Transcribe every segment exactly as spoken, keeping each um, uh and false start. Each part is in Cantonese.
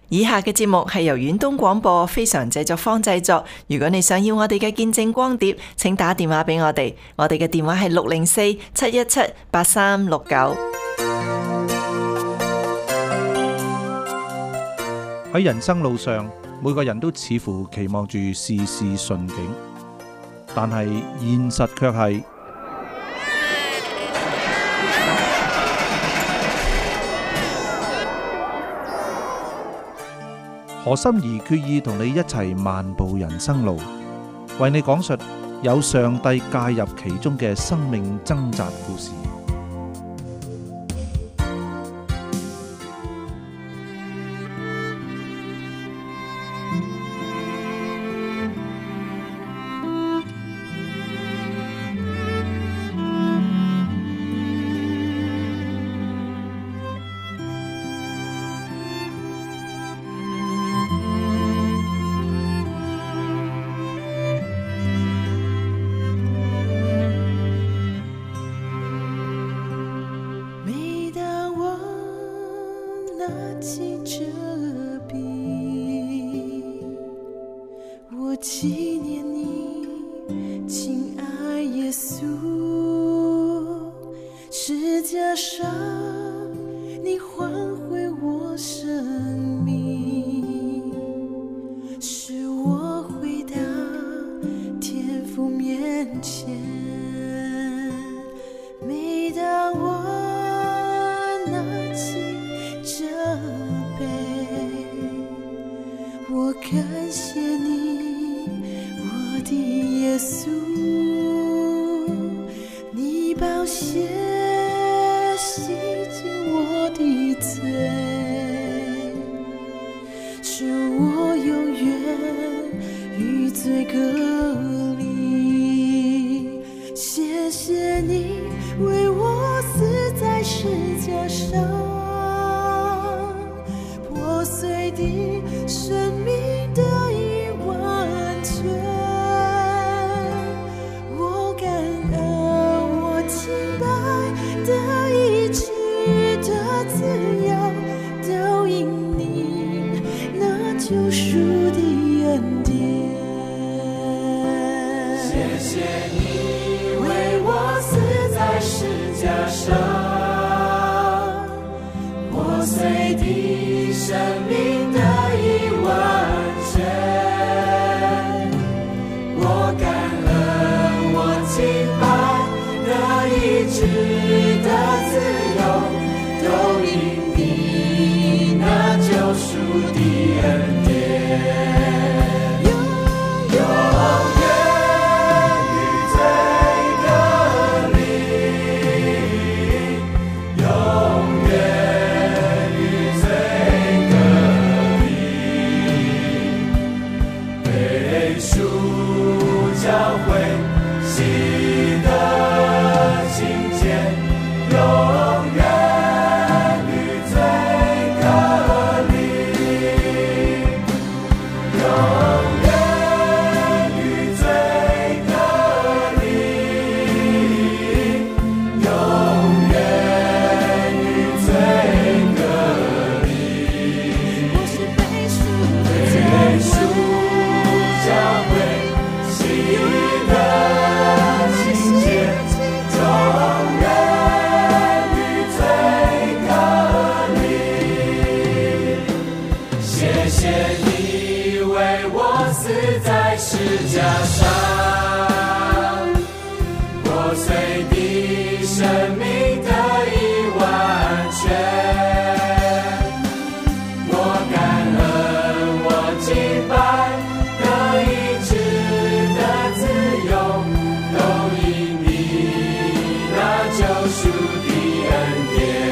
以下嘅節目係由遠東廣播非常製作坊製作。如果你想要我哋嘅見證光碟，請打電話俾我哋，我哋嘅電話係六零四七一七八三六九。 喺人生路上，每個人都似乎期望住事事順境，但係現實卻係何心怡決意同你一齊漫步人生路，為你講述有上帝介入其中嘅生命掙扎故事。 纪念你，亲爱耶稣，十字架上你换回我生命，使我回到天父面前。每当我拿起这杯，我感谢你，我的耶稣，你宝血洗净我的罪，使我永远与罪隔离。谢谢你为我死在十字架上，破碎的生命得以完全。我感恩，我敬拜，得医治的自由，都因你那救赎的恩典。谢谢你为我死在十字架上，破碎的生命得以完全。我感恩，我敬拜，得医治的自由，都因你那救赎的恩典。永远与罪隔离，永远与罪隔离，被赎教会喜的清洁，永远与罪隔离，永远与罪隔离，永远与罪隔离。我是被赎被赎教会喜的清洁，永远与罪隔离。谢谢你为我死在十字架上，破碎的生命得以完全。我感恩，我敬拜，得医治的自由，都因你那救赎的恩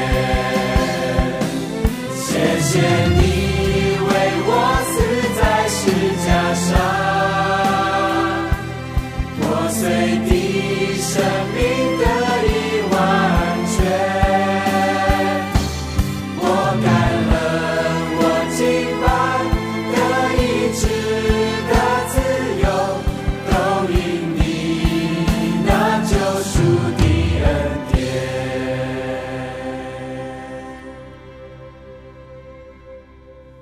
典。谢谢你为我死在十字架上，破碎的生命得以完全。我感恩，我敬拜，得医治的自由，都因你那救赎的恩典。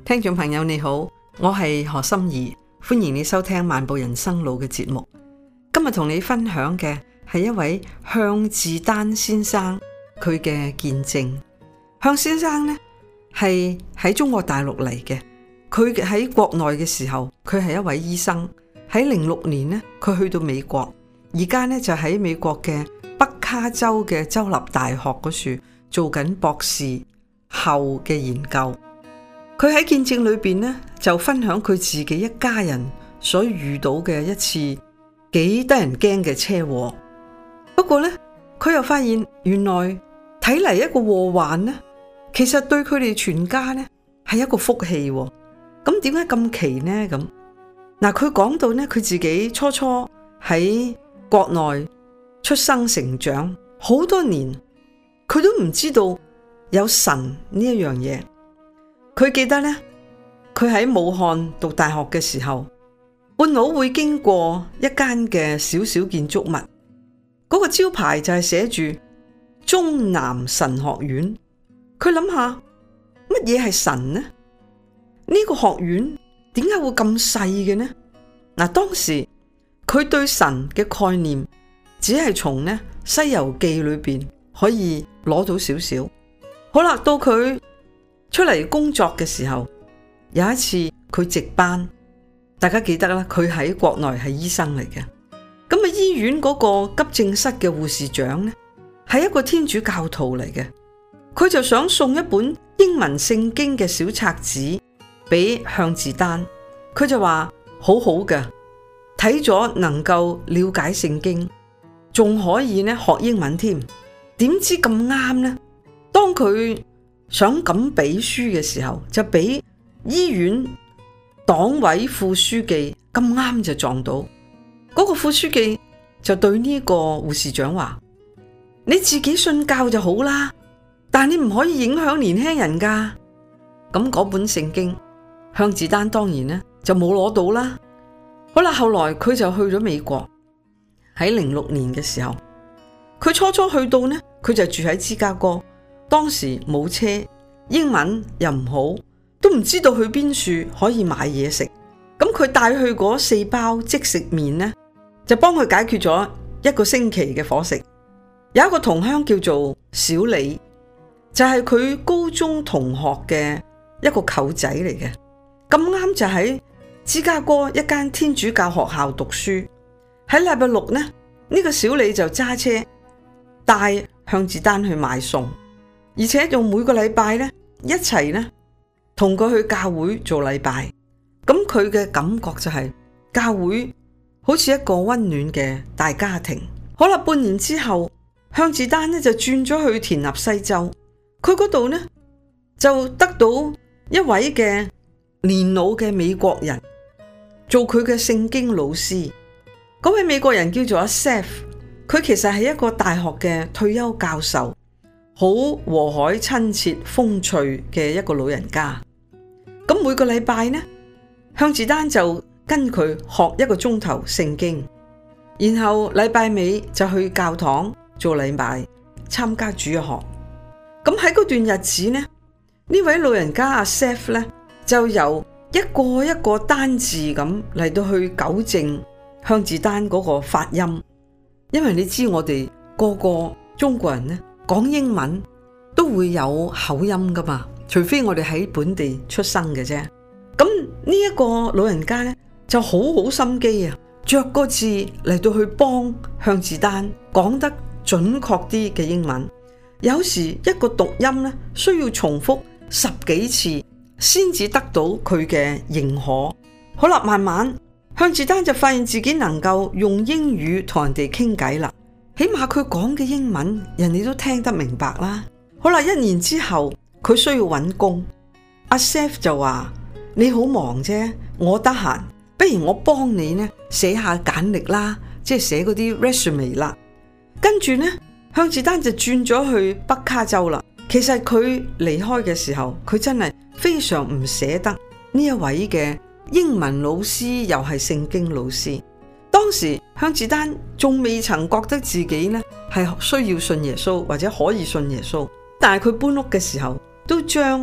聽眾朋友你好，我係何心怡，歡迎你收聽漫步人生路嘅節目。今日同你分享嘅係一位向自丹先生佢嘅見證。向先生呢係喺中國大陸嚟嘅，佢喺國內嘅時候，佢係一位醫生。喺零六年呢，佢去到美國，而家呢就喺美國嘅北卡州嘅州立大學嗰處做緊博士後嘅研究。佢喺見證裏邊呢，就分享佢自己一家人所遇到嘅一次幾得人驚嘅車禍。不過呢，佢又發現原來睇嚟一個禍患呢，其實對佢哋全家呢係一個福氣。咁點解咁奇呢？咁嗱，佢講到呢，佢自己初初喺國內出生成長好多年，佢都唔知道有神呢一樣嘢。佢記得呢，佢喺武漢讀大學嘅時候，半路會經過一間嘅小小建築物，嗰個招牌就係寫住中南神學院。佢諗下乜嘢係神呢？呢個學院點解會咁細嘅呢？嗱，當時佢對神嘅概念只係從呢《西遊記》裏邊可以攞到少少。好啦，到佢出嚟工作嘅時候，有一次佢值班，大家記得啦，佢喺國內係醫生嚟嘅。咁啊，醫院嗰個急症室嘅護士長呢，係一個天主教徒嚟嘅，佢就想送一本英文聖經嘅小冊子俾向自丹，佢就話好好嘅，睇咗能夠了解聖經，仲可以呢學英文添。點知咁啱呢，當佢想咁俾書嘅時候，就俾醫院黨委副書記咁啱就撞到。嗰個副書記就對呢個護士長話：你自己信教就好啦，但你唔可以影響年輕人噶。咁嗰本聖經，向自丹當然呢就冇攞到啦。好啦，後來佢就去咗美國。喺零六年嘅時候，佢初初去到呢，佢就住喺芝加哥。當時冇車，英文又唔好，都唔知道去邊處可以買嘢食。咁佢帶去嗰四包即食麵呢，就幫佢解決咗一個星期嘅伙食。有一個同鄉叫做小李，就係佢高中同學嘅一個舅仔嚟嘅。咁啱就喺芝加哥一間天主教學校讀書。喺禮拜六呢，呢個小李就揸車帶向自丹去買餸，而且仲每個禮拜呢一齊呢同佢去教會做禮拜。咁佢嘅感覺就係教會好似一個溫暖嘅大家庭。好啦，半年之後，向自丹呢就轉咗去田納西州。佢嗰度呢就得到一位嘅年老嘅美國人做佢嘅聖經老師。嗰位美國人叫做阿 Seth， 佢其實係一個大學嘅退休教授，好和藹親切風趣嘅一個老人家。咁每個禮拜呢，向自丹就跟佢學一個鐘頭聖經，然後禮拜尾就去教堂做禮拜，參加主日學。咁喺嗰段日子呢，呢位老人家阿 Seth 呢就由一個一個單字咁嚟到去糾正向自丹嗰個發音。因為你知我哋個個中國人呢講英文都會有口音噶嘛，除非我哋喺本地出生嘅啫。咁呢一個老人家呢就好好心機啊，着個字嚟到去幫向自丹講得準確啲嘅英文。有時一個讀音呢需要重複十幾次先至得到佢嘅認可。好啦，慢慢向自丹就發現自己能夠用英語同人哋傾偈啦，起碼佢講嘅英文人哋都聽得明白啦。好啦，一年之後佢需要揾工，阿 Seth 就話：你好忙啫，我得閒，不如我幫你呢寫下簡歷啦，即係寫嗰啲 resume 啦。跟住呢，向自丹就轉咗去北卡州啦。其實佢離開嘅時候，佢真係非常唔捨得呢一位嘅英文老師，又係聖經老師。當時向自丹仲未曾覺得自己呢係需要信耶穌或者可以信耶穌，但係佢搬屋嘅時候都將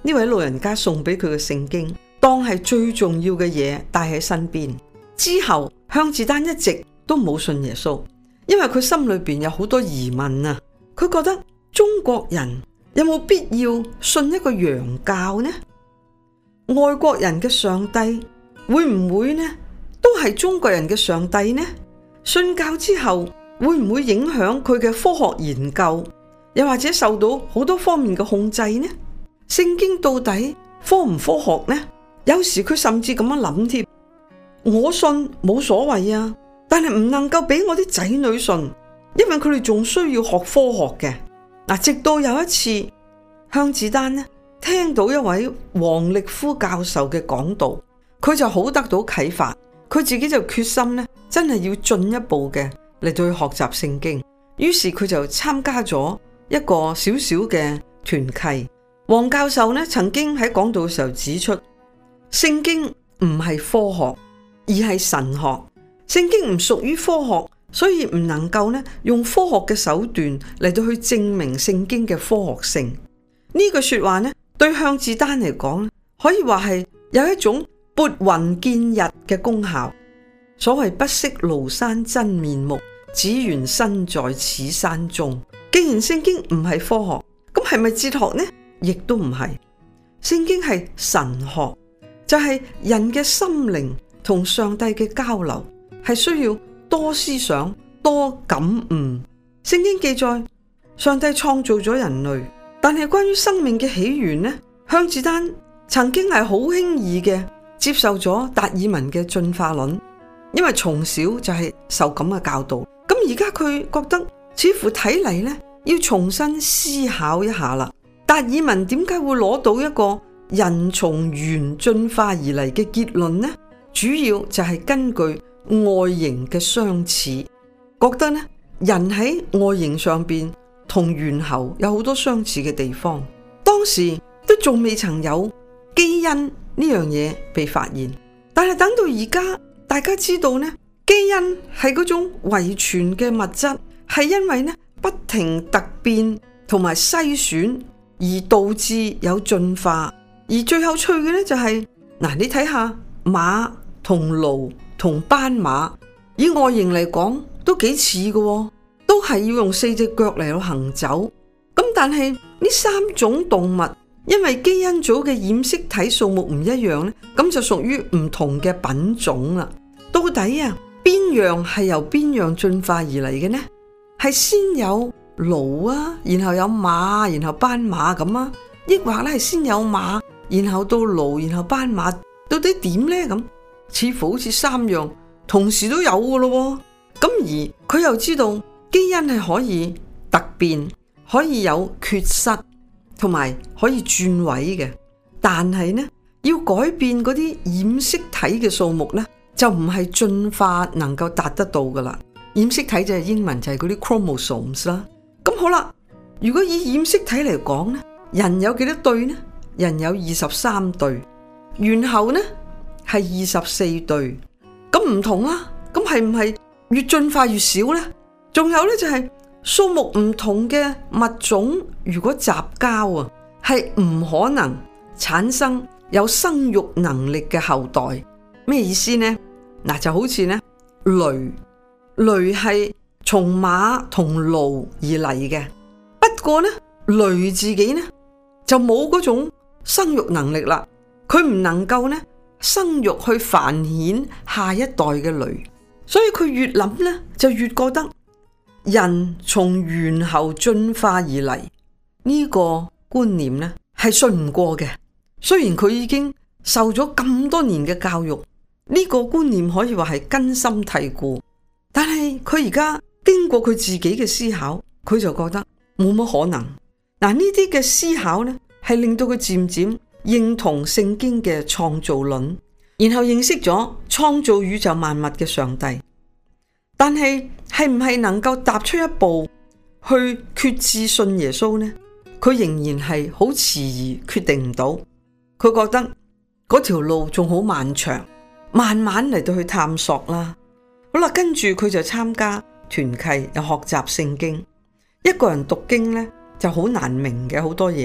呢位老人家送俾佢嘅聖經，當係最重要嘅嘢帶喺身邊。之後向志丹一直都冇信耶穌，因為佢心裏邊有好多疑問啊。佢覺得中國人有冇必要信一個洋教呢？外國人嘅上帝會唔會呢都係中國人嘅上帝呢？信教之後會唔會影響佢嘅科學研究，又或者受到好多方面嘅控制呢？聖經到底科唔科學呢？有時佢甚至咁樣諗添，我信冇所謂啊，但係唔能夠俾我啲仔女信，因為佢哋仲需要學科學嘅。嗱，直到有一次向志丹呢聽到一位王力夫教授嘅講道，佢就好得到啟發，佢自己就決心呢真係要進一步嘅嚟到去學習聖經。於是佢就參加咗一個小小嘅團契。王教授呢曾經喺講道嘅時候指出，聖經唔係科學，而係神學。聖經唔屬於科學，所以唔能夠呢用科學嘅手段嚟到去證明聖經嘅科學性。呢句說話呢對向志丹嚟講，可以話係有一種撥雲見日嘅功效。所謂不識廬山真面目，只緣身在此山中。既然聖經唔係科學，咁係咪哲學呢？亦都唔係。聖經係神學，就係人嘅心靈同上帝嘅交流，係需要多思想、多感悟。聖經記載上帝創造咗人類，但係關於生命嘅起源呢，向志丹曾經係好輕易嘅接受咗達爾文嘅進化論，因為從小就係受咁嘅教導。咁而家佢覺得似乎睇嚟呢，要重新思考一下啦。達爾文點解會攞到一個人從猿進化而嚟嘅結論呢？主要就係根據外形嘅相似，覺得呢人喺外形上邊同猿猴有好多相似嘅地方。當時都仲未曾有基因呢樣嘢被發現，但係等到而家大家知道呢，基因係嗰種遺傳嘅物質，係因為呢不停突變同埋篩選而導致有進化。而最有趣嘅呢就係、是、嗱，你睇下馬同驢同斑馬，以外形嚟講都幾似嘅，都係要用四隻腳嚟到行走。咁但係呢三種動物因為基因組嘅染色體數目唔一樣呢，咁就屬於唔同嘅品種啦。到底啊邊樣係由邊樣進化而嚟嘅呢？係先有驢啊，然後有馬，然後斑馬咁啊？抑或咧係先有馬，然後到驢，然後斑馬？到底點呢？咁似乎好似三樣同時都有嘅咯。咁而佢又知道基因係可以突變，可以有缺失，同埋可以轉位嘅。但係呢，要改變嗰啲染色體嘅數目呢，就唔係進化能夠達得到噶啦。染色體就係英文就係嗰啲 chromosomes 啦。咁好啦，如果以染色體嚟講呢，人有幾多對呢？人有二十三對，猿猴呢係二十四對。咁唔同啦，咁係唔係越進化越少呢？仲有呢就係、是、數目唔同嘅物種，如果雜交啊，係唔可能產生有生育能力嘅後代。咩意思呢？嗱，就好似呢驢，驢係從馬同驢而嚟嘅，不過呢驢自己呢就冇嗰種生育能力啦，佢唔能夠呢生育去繁衍下一代嘅驢，所以佢越諗呢就越覺得人從猿猴進化而嚟呢個觀念呢係信唔過嘅。雖然佢已經受咗咁多年嘅教育，呢個觀念可以話係根深蒂固，但係佢而家經過佢自己嘅思考，佢就覺得冇乜可能。嗱，呢啲嘅思考呢係令到佢漸漸認同聖經嘅創造論，然後認識咗創造宇宙萬物嘅上帝。但係係唔係能夠踏出一步去決志信耶穌呢？佢仍然係好遲疑，決定唔到。佢覺得嗰條路仲好漫長，慢慢嚟到去探索啦。好啦，跟住佢就參加團契，又學習聖經。一個人讀經呢就好難明嘅好多嘢，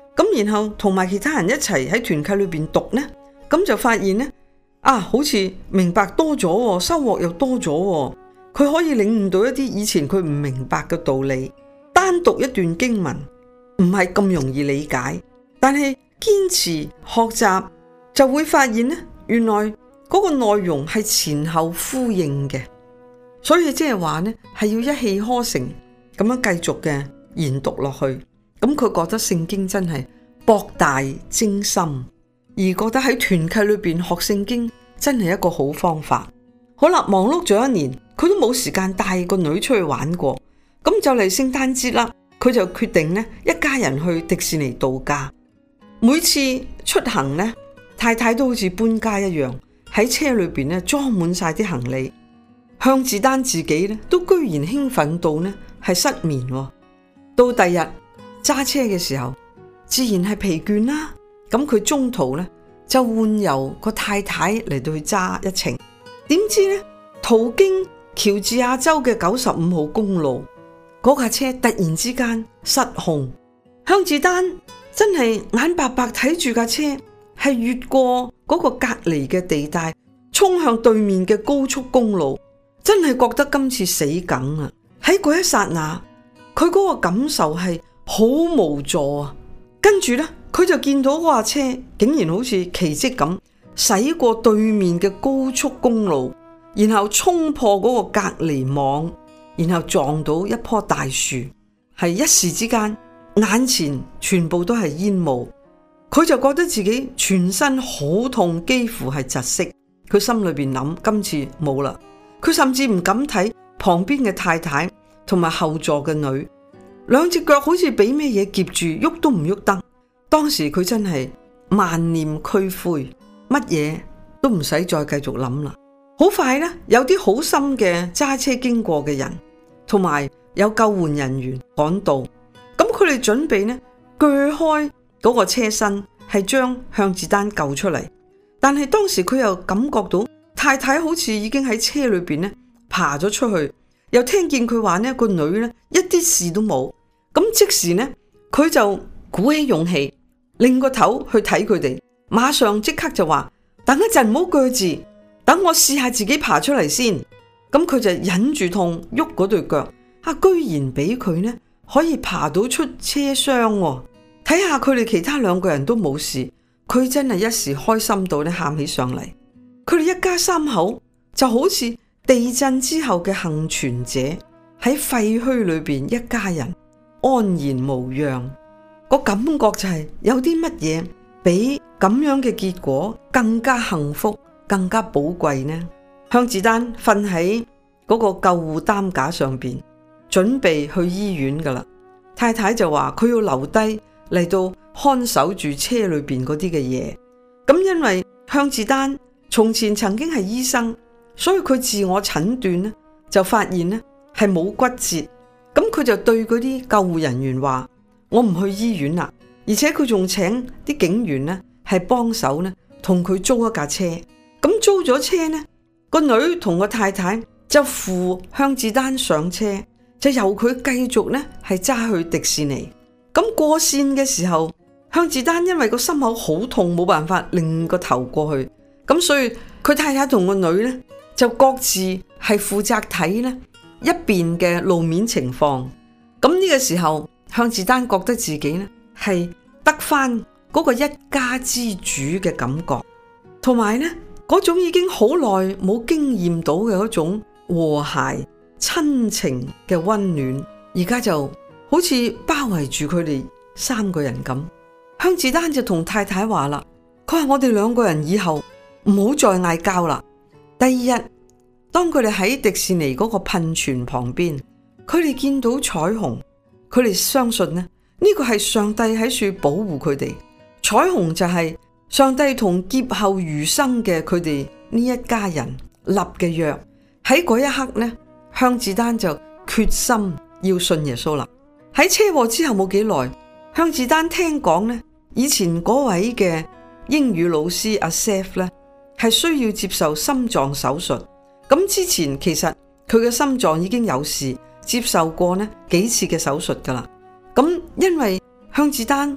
咁然後同埋其他人一齊喺團契裏邊讀呢，咁就發現呢，啊，好似明白多咗，收穫又多咗，佢可以領悟到一啲以前佢唔明白嘅道理。單讀一段經文唔係咁容易理解，但係堅持學習就會發現呢，原來嗰個內容係前後呼應嘅，所以即係話呢，係要一氣呵成咁樣繼續嘅研讀落去。咁佢覺得聖經真係博大精深，而覺得喺團契裏邊學聖經真係一個好方法。好啦，忙碌咗一年，佢都冇時間帶個女出去玩過。咁就嚟聖誕節啦，佢就決定呢，一家人去迪士尼度假。每次出行呢，太太都好似搬家一樣，喺車裏邊呢裝滿晒啲行李。向志丹自己呢，都居然興奮到呢係失眠。到第日揸車嘅時候，自然係疲倦啦。咁佢中途呢就換由個太太嚟到去揸一程，點知呢途經喬治亞州嘅九十五號公路，嗰架車突然之間失控。向志丹真係眼白白睇住架車係越過嗰個隔離嘅地帶，衝向對面嘅高速公路，真係覺得今次死梗啊！喺嗰一剎那，佢嗰個感受係好無助啊！跟住呢，佢就見到嗰架車竟然好似奇蹟咁駛過對面嘅高速公路，然後衝破嗰個隔離網，然後撞到一棵大樹，係一時之間眼前全部都係煙霧，佢就覺得自己全身好痛，幾乎係窒息。佢心裏邊諗，今次冇啦。佢甚至唔敢睇旁邊嘅太太同埋後座嘅女，兩隻腳好似俾咩嘢夾住，喐都唔喐得。當時佢真係萬念俱灰，乜嘢都唔使再繼續諗啦。好快呢，有啲好心嘅揸車經過嘅人，同埋有救援人員趕到，咁佢哋準備呢鋸開嗰個車身，係將向志丹救出嚟。但係當時佢又感覺到太太好似已經喺車裏邊呢爬咗出去，又聽見佢話呢個女呢一啲事都冇。咁即時呢，佢就鼓起勇氣，擰個頭去睇佢哋，馬上即刻就話：等一陣唔好鋸住，等我試下自己爬出嚟先。咁佢就忍住痛喐嗰對腳，啊，居然俾佢呢可以爬到出車廂。睇下佢哋其他兩個人都冇事，佢真係一時開心到咧喊起上嚟。佢哋一家三口就好似地震之後嘅幸存者，喺廢墟裏邊一家人安然無恙。個感覺就係有啲乜嘢比咁樣嘅結果更加幸福，更加寶貴呢？向志丹瞓喺嗰個救護擔架上邊，準備去醫院噶啦。太太就話佢要留低嚟到看守住車裏邊嗰啲嘅嘢。咁因為向志丹從前曾經係醫生，所以佢自我診斷呢就發現呢係冇骨折。咁佢就對嗰啲救護人員話：我唔去醫院啦。而且佢仲請啲警員呢係幫手呢同佢租一架車。咁租咗車呢，個女同個太太就扶向志丹上車，就由佢繼續呢係揸去迪士尼。咁過線嘅時候，向志丹因為個心口好痛，冇辦法擰個頭過去，咁所以佢太太同個女呢就各自係負責睇呢一邊嘅路面情況。咁呢個時候，向志丹覺得自己呢係得翻嗰個一家之主嘅感覺，同埋呢嗰種已經好耐冇經驗到嘅嗰種和諧親情嘅溫暖，而家就好似包圍住佢哋三個人咁。向志丹就同太太話啦，佢話我哋兩個人以後唔好再嗌交啦。第二日，當佢哋喺迪士尼嗰個噴泉旁邊，佢哋見到彩虹，佢哋相信呢呢個係上帝喺處保護佢哋。彩虹就係上帝同劫後餘生嘅佢哋呢一家人立嘅約。喺嗰一刻呢，向志丹就決心要信耶穌啦。喺車禍之後冇幾耐，向志丹聽講呢，以前嗰位嘅英語老師阿 Seth 呢係需要接受心臟手術。咁之前其實佢嘅心臟已經有事，接受過呢幾次嘅手術噶啦。咁因為向志丹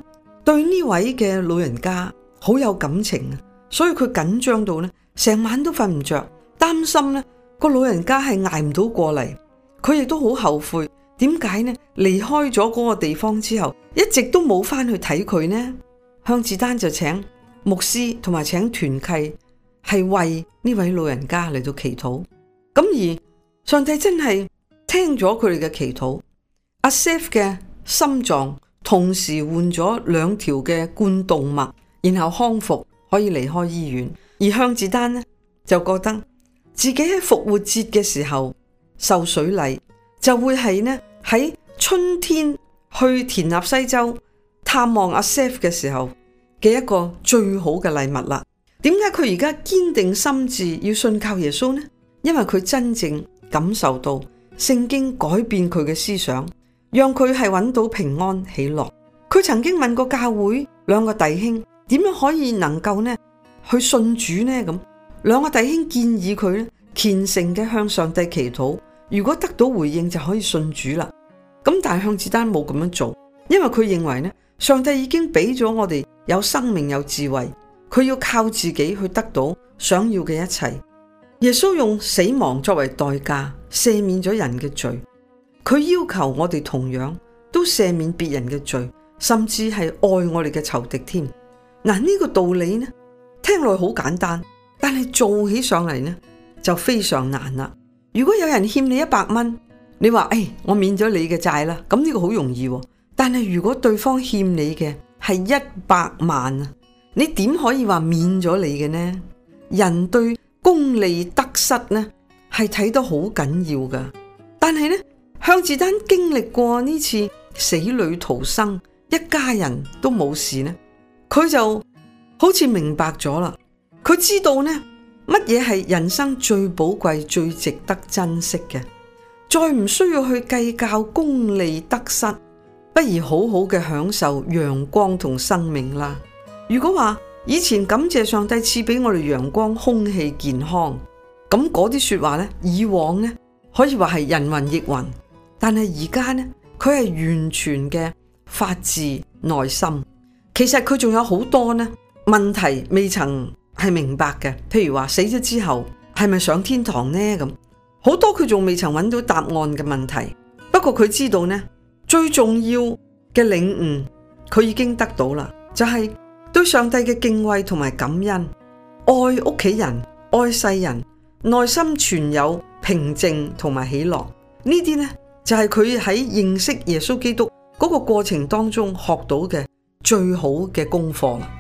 對呢位嘅老人家好有感情啊，所以佢緊張到呢，成晚都瞓唔着，擔心呢個老人家係捱唔到過嚟。佢亦都好後悔，點解呢離開咗嗰個地方之後，一直都冇翻去睇佢呢？向志丹就請牧師同埋請團契係為呢位老人家嚟到祈禱。咁而上帝真係聽咗佢哋嘅祈禱，阿 Seth 嘅心臟同時換咗兩條嘅冠動脈，然後康復可以離開醫院。而向志丹呢就覺得自己喺復活節嘅時候受水禮，就會係呢喺春天去田納西州探望阿 Seth 嘅時候嘅一個最好嘅禮物啦。點解佢而家堅定心志要信靠耶穌呢？因為佢真正感受到聖經改變佢嘅思想，讓佢係揾到平安喜樂。佢曾經問過教會兩個弟兄點樣可以能夠呢去信主呢？咁兩個弟兄建議佢呢虔誠嘅向上帝祈禱，如果得到回應就可以信主啦。咁但係向志丹冇咁樣做，因為佢認為呢上帝已經俾咗我哋有生命有智慧，佢要靠自己去得到想要嘅一切。耶穌用死亡作為代價赦免咗人嘅罪，佢要求我哋同樣都赦免別人嘅罪，甚至係愛我哋嘅仇敵添。嗱，呢個道理呢聽落好簡單，但係做起上嚟呢就非常難啦。如果有人欠你一百蚊，你話誒我免咗你嘅債啦，咁呢個好容易。但係如果對方欠你嘅係一百萬啊，你點可以話免咗你嘅呢？人對功利得失呢係睇得好緊要噶。但係呢向志丹經歷過呢次死裏逃生，一家人都冇事呢，佢就好似明白咗啦。佢知道呢乜嘢係人生最寶貴最值得珍惜嘅，再唔需要去計較功利得失，不如好好嘅享受陽光同生命啦。如果話以前感謝上帝賜俾我哋陽光空氣健康，咁嗰啲說話呢以往呢可以話係人云亦云，但係而家呢佢係完全嘅發自內心。其實佢仲有好多呢問題未曾係明白嘅，譬如話死咗之後係咪上天堂呢？咁好多佢仲未曾揾到答案嘅問題。不過佢知道呢最重要嘅領悟佢已經得到啦，就係對上帝嘅敬畏同埋感恩，愛屋企人，愛世人，內心存有平靜同埋喜樂。呢啲呢就係佢喺認識耶穌基督嗰個過程當中學到嘅最好嘅功課啦。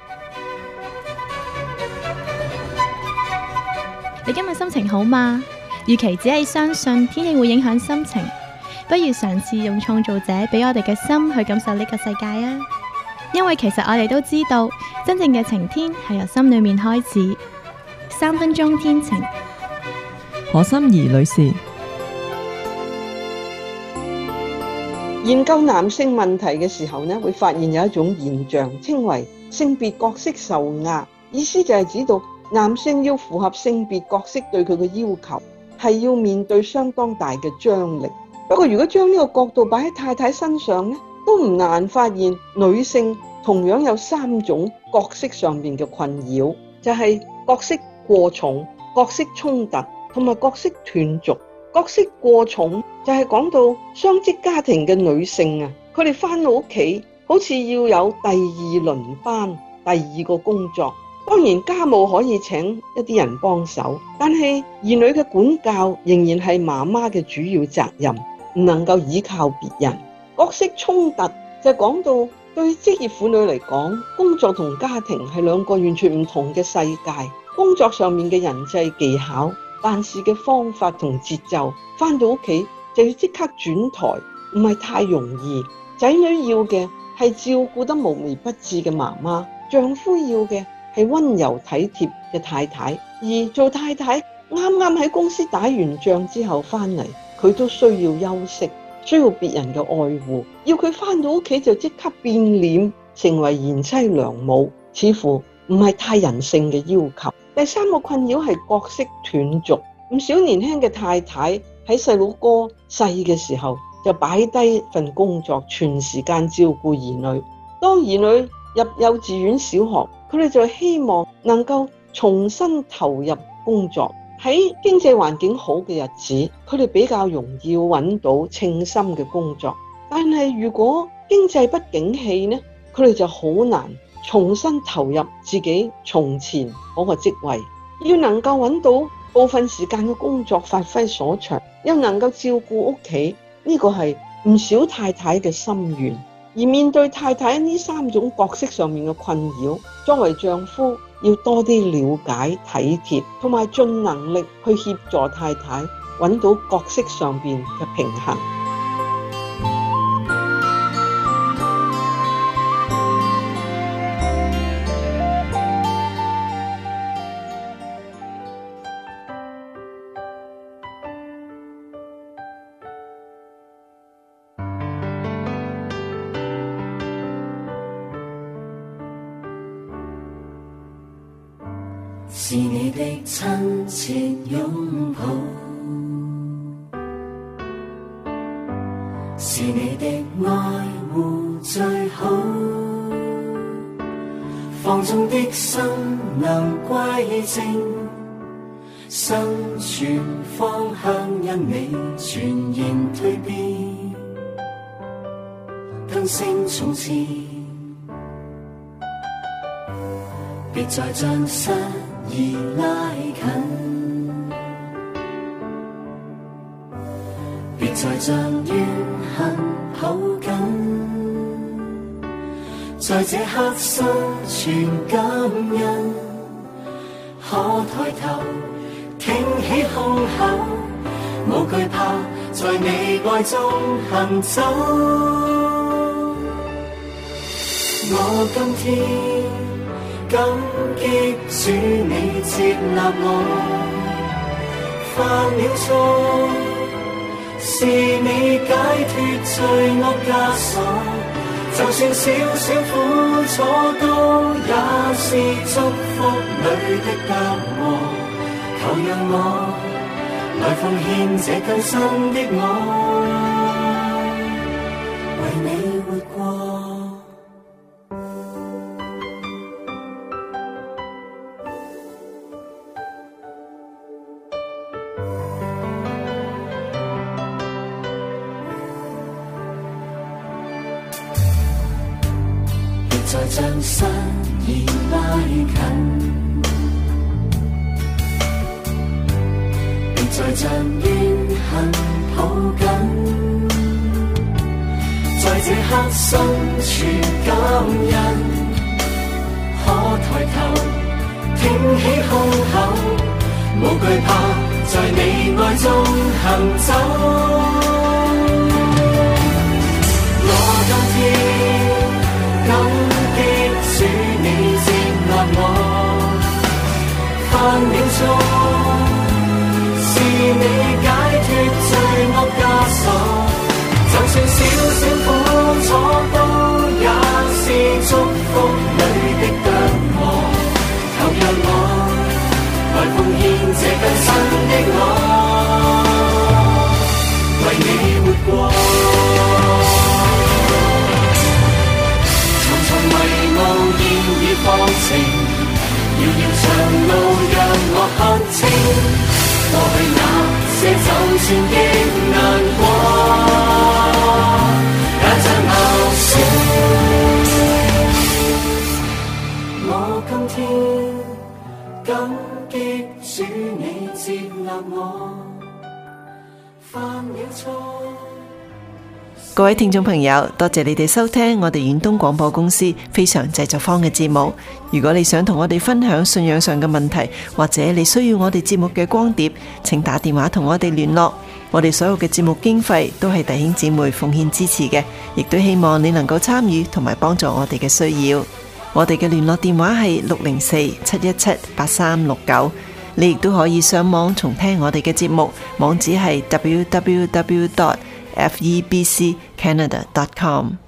你今日心情好嗎？與其只係相信天氣會影響心情，不如嘗試用創造者俾我哋嘅心去感受呢個世界啊！因為其實我哋都知道，真正嘅晴天係由心裏面開始。三分鐘天晴， 何心怡女士。 研究男性問題嘅時候呢，會發現有一種現象，稱為性別角色受壓，意思就係指到男性要符合性別角色對佢嘅要求，係要面對相當大嘅張力。不過如果將呢個角度擺喺太太身上呢，都唔難發現女性同樣有三種角色上面嘅困擾，就係角色過重、角色衝突同埋角色斷續。角色過重就係講到雙職家庭嘅女性啊，佢哋返到屋企好似要有第二輪班，第二個工作。當然家務可以請一啲人幫手，但係兒女嘅管教仍然係媽媽嘅主要責任，唔能夠依靠別人。角色衝突就講到對職業婦女嚟講，工作同家庭係兩個完全唔同嘅世界。工作上面嘅人際技巧、辦事嘅方法同節奏，返到屋企就要即刻轉台，唔係太容易。仔女要嘅係照顧得無微不至嘅媽媽，丈夫要嘅係溫柔體貼嘅太太。而做太太啱啱喺公司打完仗之後返嚟，佢都需要休息，需要別人嘅愛護。要佢返到屋企就即刻變臉，成為賢妻良母，似乎唔係太人性嘅要求。第三個困擾係角色斷續，唔少年輕嘅太太喺細佬哥細嘅時候就擺低份工作，全時間照顧兒女。 當兒女入幼稚園、小學，佢哋就希望能夠重新投入工作。喺經濟環境好嘅日子，佢哋比較容易揾到稱心嘅工作。但係如果經濟不景氣呢，佢哋就好難重新投入自己從前嗰個職位。要能夠揾到部分時間嘅工作發揮所長，又能夠照顧屋企，呢個係唔少太太嘅心願。而面對太太呢三種角色上面嘅困擾，作為丈夫要多啲了解體貼，同埋盡能力去協助太太揾到角色上面嘅平衡。 是你的親切擁抱，是你的愛護最好，放縱的心能歸正，生存方向因你全然蛻變，更勝從前，別再將失而拉近，別再將怨恨抱緊，在這刻心存感恩，可抬頭挺起胸口，無懼怕在你愛中行走。我今天感激主你接納我，犯了錯，是你解脫罪惡枷鎖，就算少少苦楚都也是祝福裏的得和，求讓我來奉獻這更新的我，為你活過。再將失而拉近，別再將怨恨抱緊，在這刻心存感恩，可抬頭挺起胸口，無懼怕在你愛中行走。我今天感激主你接納我，犯了錯，是你解脫罪惡枷鎖，就算少少苦楚都也是祝福裏的得和，求讓我來奉獻這更新的我，為你活過。迷霧現已放晴，遙遙長路讓我看清，過去那些就算極難過，也像流星。我今天感激主你接納我，犯了錯。 各位聽眾朋友，多謝你哋收聽我哋遠東廣播公司非常製作坊嘅節目。如果你想同我哋分享信仰上嘅問題，或者你需要我哋節目嘅光碟，請打電話同我哋聯絡。我哋所有嘅節目經費都係弟兄姊妹奉獻支持嘅，亦都希望你能夠參與同埋幫助我哋嘅需要。我哋嘅聯絡電話係六零四七一七八三六九。你亦都可以上網重聽我哋嘅節目，網址係 w w w dot f e b c canada dot com。